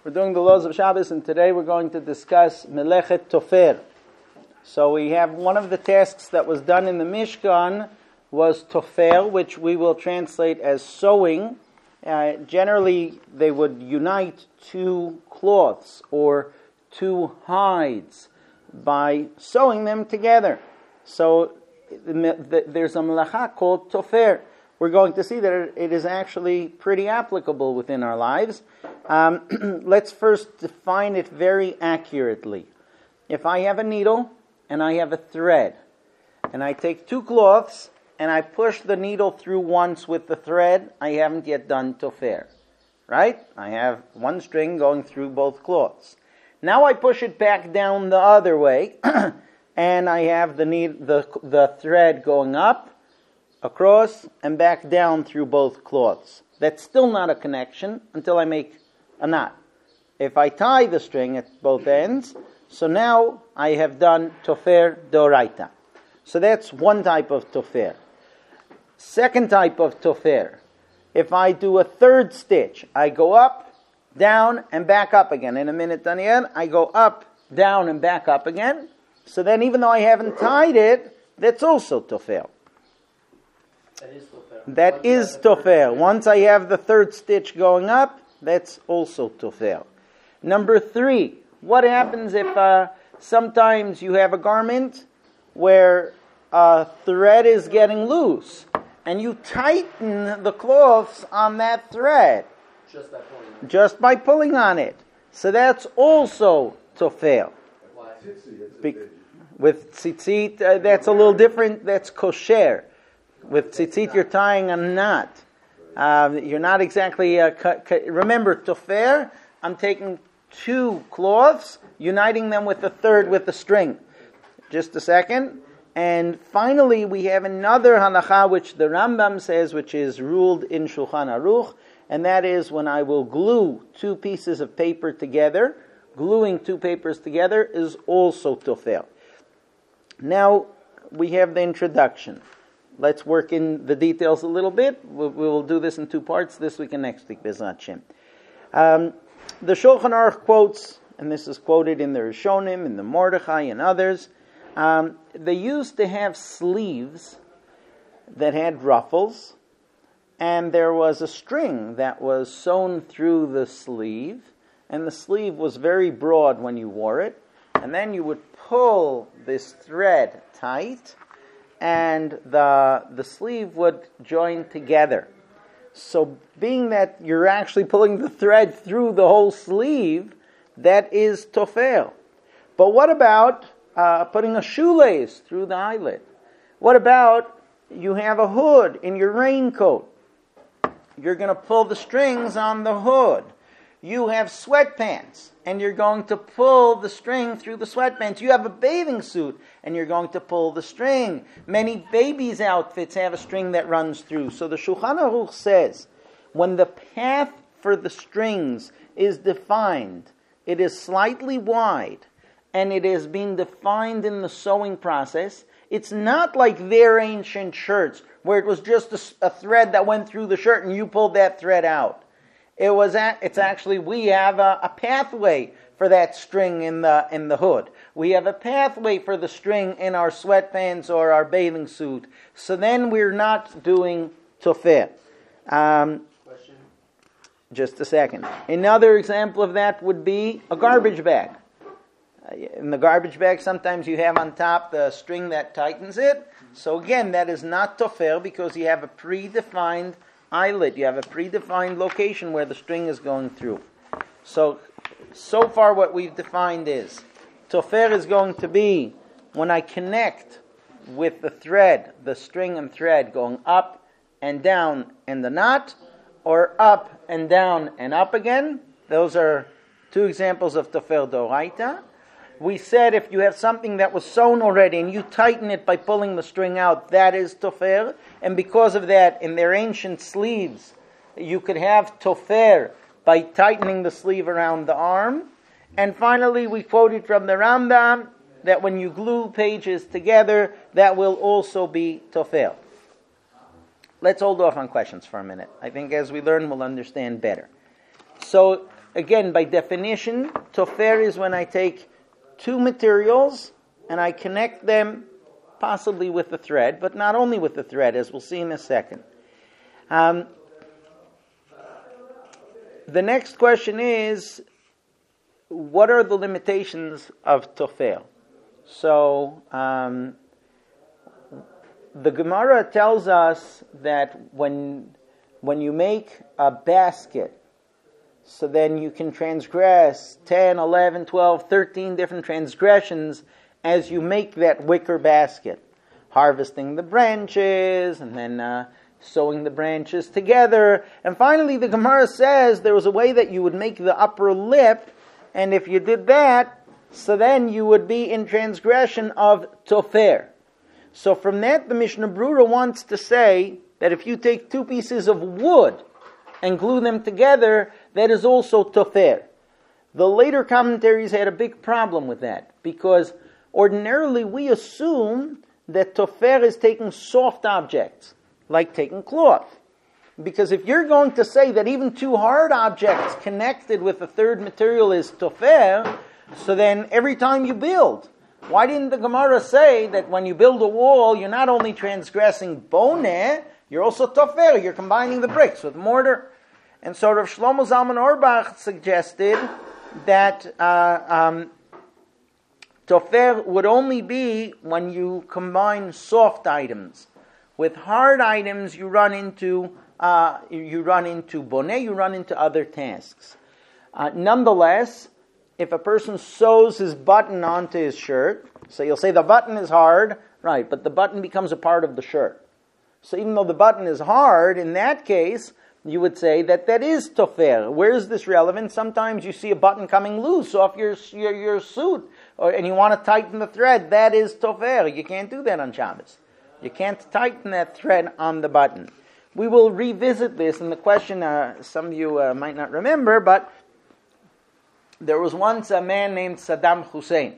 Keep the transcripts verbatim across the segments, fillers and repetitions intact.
We're doing the laws of Shabbos, and today we're going to discuss Melechet Tofer. So we have one of the tasks that was done in the Mishkan was Tofer, which we will translate as sewing. Uh, generally, they would unite two cloths or two hides by sewing them together. So there's a melacha called Tofer. We're going to see that it is actually pretty applicable within our lives. Um, let's first define it very accurately. If I have a needle and I have a thread, and I take two cloths and I push the needle through once with the thread, I haven't yet done Tofer. Right? I have one string going through both cloths. Now I push it back down the other way, and I have the, need, the, the thread going up, across, and back down through both cloths. That's still not a connection until I make a knot. If I tie the string at both ends, so now I have done Tofer Doraita. So that's one type of Tofer. Second type of Tofer, if I do a third stitch, I go up, down, and back up again. In a minute, Daniel, I go up, down, and back up again. So then even though I haven't tied it, that's also Tofer. That is Tofer. That is Tofer. Once I have the third stitch going up, that's also Tofer. Number three, what happens if uh, sometimes you have a garment where a thread is getting loose and you tighten the cloths on that thread Just by pulling on it. just by pulling on it. So that's also Tofer. Why? Be- with tzitzit, uh, that's a little different. That's kosher. With tzitzit, you're tying a knot. Uh, you're not exactly... Uh, cu- cu- remember, Tofer, I'm taking two cloths, uniting them with the third with the string. Just a second. And finally, we have another halacha which the Rambam says, which is ruled in Shulchan Aruch, and that is when I will glue two pieces of paper together, gluing two papers together is also Tofer. Now, we have the introduction. Let's work in the details a little bit. We will do this in two parts, this week and next week, B'ezrat Hashem. Um, the Shulchan Aruch quotes, and this is quoted in the Rishonim, in the Mordechai, and others, um, they used to have sleeves that had ruffles, and there was a string that was sewn through the sleeve, and the sleeve was very broad when you wore it, and then you would pull this thread tight, and the the sleeve would join together. So being that you're actually pulling the thread through the whole sleeve, that is Tofer. But what about uh, putting a shoelace through the eyelid? What about you have a hood in your raincoat? You're going to pull the strings on the hood. You have sweatpants, and you're going to pull the string through the sweatpants. You have a bathing suit, and you're going to pull the string. Many babies' outfits have a string that runs through. So the Shulchan Aruch says, when the path for the strings is defined, it is slightly wide, and it is being defined in the sewing process. It's not like their ancient shirts, where it was just a, a thread that went through the shirt, and you pulled that thread out. It was. A, it's actually we have a, a pathway for that string in the in the hood. We have a pathway for the string in our sweatpants or our bathing suit. So then we're not doing Tofer. Um, Question? just a second. Another example of that would be a garbage bag. Uh, in the garbage bag, sometimes you have on top the string that tightens it. So again, that is not Tofer because you have a predefined eyelid. You have a predefined location where the string is going through. So, so far what we've defined is, Tofer is going to be when I connect with the thread, the string and thread going up and down and the knot, or up and down and up again. Those are two examples of Tofer Doraita. We said if you have something that was sewn already and you tighten it by pulling the string out, that is Tofer. And because of that, in their ancient sleeves, you could have Tofer by tightening the sleeve around the arm. And finally, we quoted from the Rambam that when you glue pages together, that will also be Tofer. Let's hold off on questions for a minute. I think as we learn, we'll understand better. So again, by definition, tofer is when I take two materials and I connect them possibly with the thread, but not only with the thread, as we'll see in a second. Um, the next question is, what are the limitations of tofer? So, um, the Gemara tells us that when when you make a basket, so then you can transgress ten, eleven, twelve, thirteen different transgressions as you make that wicker basket. Harvesting the branches, and then uh, sewing the branches together. And finally, the Gemara says there was a way that you would make the upper lip, and if you did that, so then you would be in transgression of tofer. So from that, the Mishnah Brura wants to say that if you take two pieces of wood and glue them together, that is also tofer. The later commentaries had a big problem with that, because ordinarily we assume that tofer is taking soft objects, like taking cloth. Because if you're going to say that even two hard objects connected with a third material is tofer, so then every time you build, why didn't the Gemara say that when you build a wall, you're not only transgressing boneh, you're also tofer, you're combining the bricks with mortar? And so Rav Shlomo Zalman Auerbach suggested that uh, um, tofer would only be when you combine soft items. With hard items, you run into uh, you run into boneh, you run into other tasks. Uh, nonetheless, if a person sews his button onto his shirt, so you'll say the button is hard, right, but the button becomes a part of the shirt. So even though the button is hard, in that case, you would say that that is tofer. Where is this relevant? Sometimes you see a button coming loose off your your, your suit, or, and you want to tighten the thread. That is tofer. You can't do that on Shabbos. You can't tighten that thread on the button. We will revisit this, and the question uh, some of you uh, might not remember, but there was once a man named Saddam Hussein,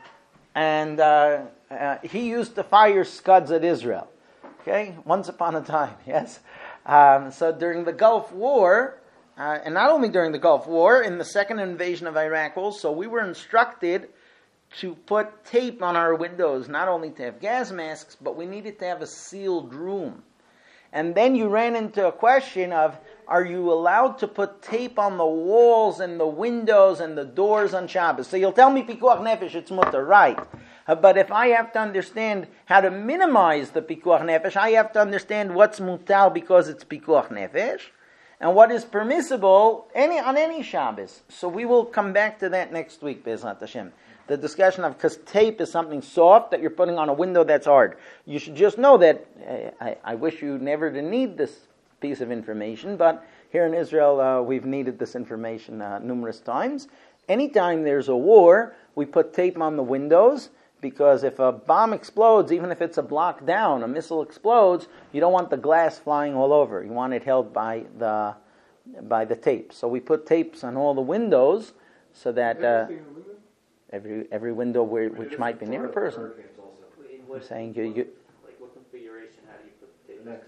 and uh, uh, he used to fire scuds at Israel. Okay, once upon a time, yes. Um, so during the Gulf War, uh, and not only during the Gulf War, in the second invasion of Iraq also, we were instructed to put tape on our windows, not only to have gas masks, but we needed to have a sealed room. And then you ran into a question of, are you allowed to put tape on the walls and the windows and the doors on Shabbos? So you'll tell me pikuach nefesh, it's mutter, right? Uh, but if I have to understand how to minimize the pikuach nefesh, I have to understand what's mutar because it's pikuach nefesh, and what is permissible any on any Shabbos. So we will come back to that next week, Be'ezrat Hashem. The discussion of, because tape is something soft that you're putting on a window that's hard. You should just know that, uh, I, I wish you never to need this piece of information, but here in Israel uh, we've needed this information uh, numerous times. Anytime there's a war, we put tape on the windows, because if a bomb explodes, even if it's a block down, a missile explodes, you don't want the glass flying all over. You want it held by the by the tape. So we put tapes on all the windows so that uh, every every window where, which might be near a person. I'm saying you, you like what configuration? How do you put the tape next?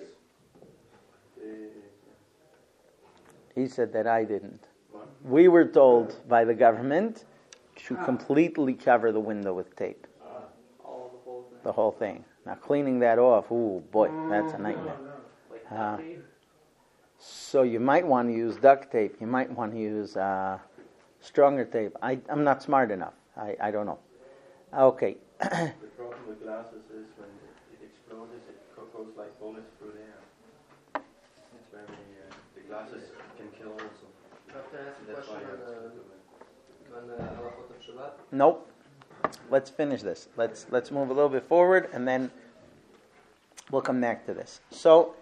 He said that I didn't. We were told by the government to completely cover the window with tape. All the whole thing. The whole thing. Now cleaning that off, ooh boy, that's a nightmare. Like Uh, tape? so you might want to use duct tape. You might want to use uh, stronger tape. I, I'm not smart enough. I, I don't know. Okay. The problem with glasses is when it explodes, it co- goes like bullets through the air. It's very, uh, the glasses can kill also. That's why you have to do it. Nope. Let's finish this. Let's let's move a little bit forward, and then we'll come back to this. So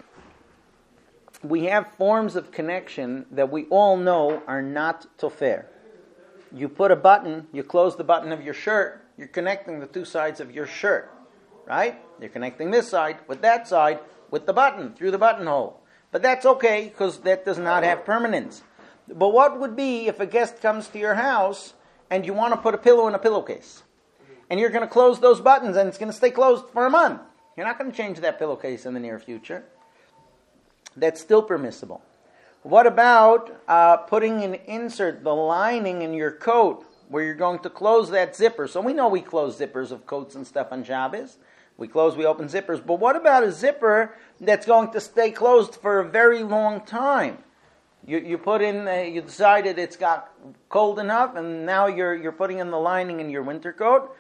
we have forms of connection that we all know are not tofer. You put a button, you close the button of your shirt, you're connecting the two sides of your shirt, right? You're connecting this side with that side with the button, through the buttonhole. But that's okay, because that does not have permanence. But what would be if a guest comes to your house and you want to put a pillow in a pillowcase? And you're going to close those buttons and it's going to stay closed for a month. You're not going to change that pillowcase in the near future. That's still permissible. What about uh, putting an insert, the lining in your coat, where you're going to close that zipper? So we know we close zippers of coats and stuff on Shabbos. We close, we open zippers. But what about a zipper that's going to stay closed for a very long time? You you put in, uh, you decided it's got cold enough, and now you're you're putting in the lining in your winter coat.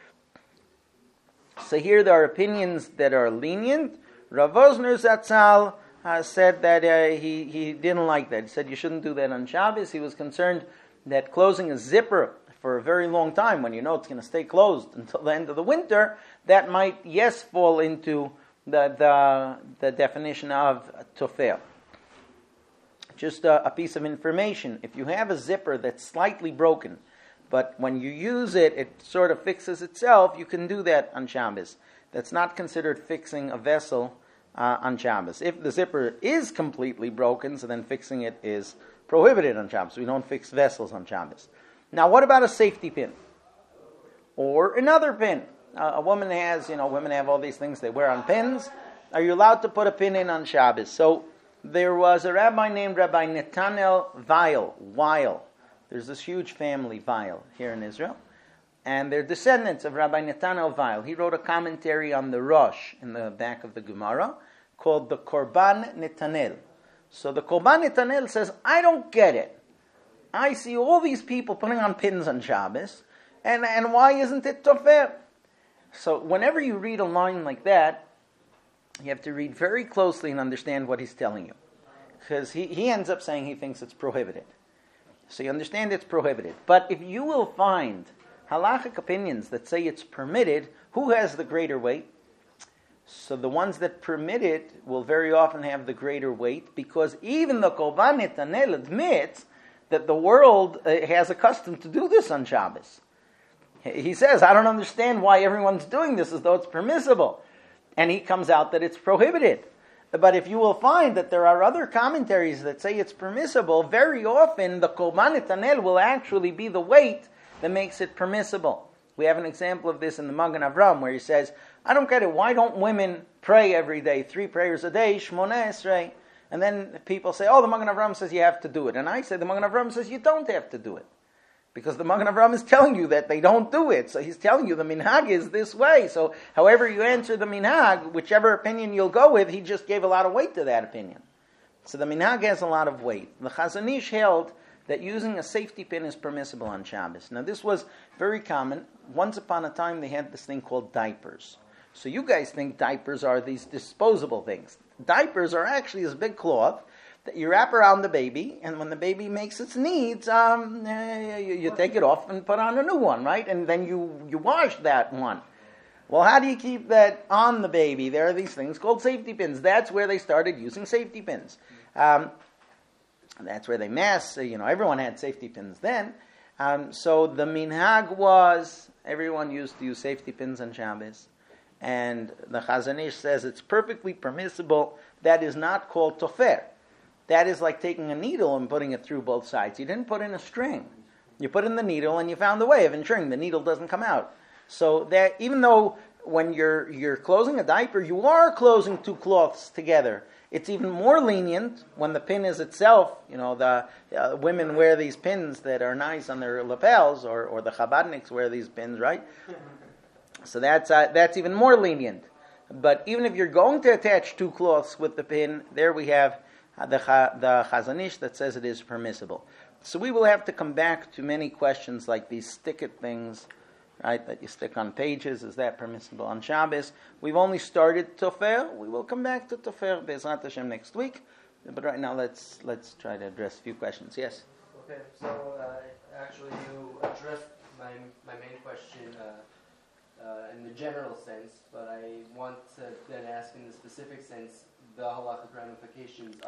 So here there are opinions that are lenient. Rav Wosner Zatzal uh, said that uh, he, he didn't like that. He said you shouldn't do that on Shabbos. He was concerned that closing a zipper for a very long time, when you know it's going to stay closed until the end of the winter, that might, yes, fall into the the, the definition of tofer. Just a, a piece of information. If you have a zipper that's slightly broken, but when you use it, it sort of fixes itself, you can do that on Shabbos. That's not considered fixing a vessel uh, on Shabbos. If the zipper is completely broken, so then fixing it is prohibited on Shabbos. We don't fix vessels on Shabbos. Now, what about a safety pin? Or another pin? Uh, a woman has, you know, women have all these things they wear on pins. Are you allowed to put a pin in on Shabbos? So, there was a rabbi named Rabbi Netanel Weil. Weil. There's this huge family, Weil, here in Israel. And they're descendants of Rabbi Netanel Weil. He wrote a commentary on the Rosh in the back of the Gemara called the Korban Netanel. So the Korban Netanel says, I don't get it. I see all these people putting on pins on Shabbos, and, and why isn't it tofer? So whenever you read a line like that, you have to read very closely and understand what he's telling you. Because he, he ends up saying he thinks it's prohibited. So you understand it's prohibited. But if you will find halachic opinions that say it's permitted, who has the greater weight? So the ones that permit it will very often have the greater weight, because even the Korban Netanel admits that the world uh, has accustomed to do this on Shabbos. He says, I don't understand why everyone's doing this as though it's permissible. And he comes out that it's prohibited. But if you will find that there are other commentaries that say it's permissible, very often the Korban Netanel will actually be the weight that makes it permissible. We have an example of this in the Magen Avram, where he says, I don't get it, why don't women pray every day, three prayers a day, Shmoneh Esrei? And then people say, oh, the Magen Avram says you have to do it. And I say, the Magen Avram says you don't have to do it. Because the Magen Avram is telling you that they don't do it. So he's telling you the minhag is this way. So however you answer the minhag, whichever opinion you'll go with, he just gave a lot of weight to that opinion. So the minhag has a lot of weight. The Chazon Ish held that using a safety pin is permissible on Shabbos. Now this was very common. Once upon a time they had this thing called diapers. So you guys think diapers are these disposable things. Diapers are actually this big cloth that you wrap around the baby, and when the baby makes its needs, um, uh, you, you take it off and put on a new one, right? And then you, you wash that one. Well, how do you keep that on the baby? There are these things called safety pins. That's where they started using safety pins. Um, that's where they mass. You know, everyone had safety pins then. Um, so the minhag was everyone used to use safety pins on Shabbos. And the Chazon Ish says it's perfectly permissible. That is not called tofer. That is like taking a needle and putting it through both sides. You didn't put in a string. You put in the needle and you found a way of ensuring the needle doesn't come out. So that even though when you're you're closing a diaper, you are closing two cloths together. It's even more lenient when the pin is itself. You know, the uh, women wear these pins that are nice on their lapels, or, or the Chabadniks wear these pins, right? So that's uh, that's even more lenient. But even if you're going to attach two cloths with the pin, there we have the the Chazon Ish that says it is permissible. So we will have to come back to many questions like these stick-it things, right, that you stick on pages. Is that permissible on Shabbos? We've only started Tofer. We will come back to Tofer Be'ezrat Hashem next week. But right now, let's let's try to address a few questions. Yes? Okay, so uh, actually you addressed my my main question uh, uh, in the general sense, but I want to then ask in the specific sense the halachic ramifications